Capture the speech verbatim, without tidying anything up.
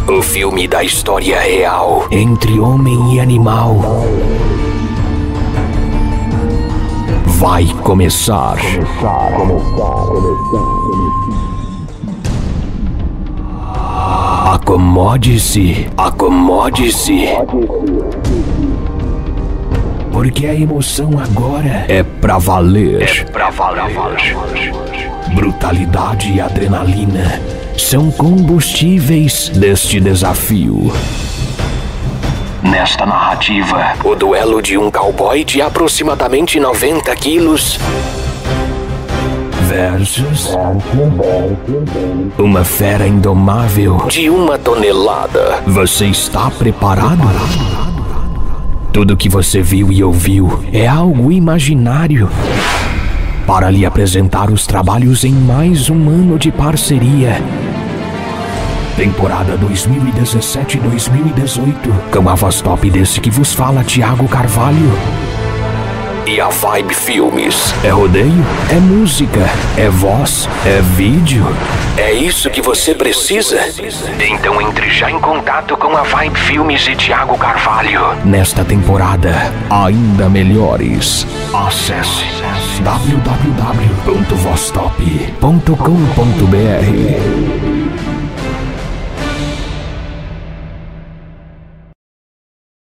O filme da história real entre homem e animal vai começar. Começar, começar, começar. Acomode-se, acomode-se. Porque a emoção agora é pra valer. É pra valer. Brutalidade e adrenalina são combustíveis deste desafio. Nesta narrativa, o duelo de um cowboy de aproximadamente noventa quilos versus uma fera indomável de uma tonelada. Você está preparado? Tudo que você viu e ouviu é algo imaginário. Para lhe apresentar os trabalhos em mais um ano de parceria. Temporada dois mil e dezessete a dois mil e dezoito, com a voz top desse que vos fala, Thiago Carvalho. E a Vibe Filmes. É rodeio? É música? É voz? É vídeo? É isso que você precisa? Então entre já em contato com a Vibe Filmes e Thiago Carvalho. Nesta temporada, ainda melhores. Acesse w w w ponto voz top ponto com ponto b r.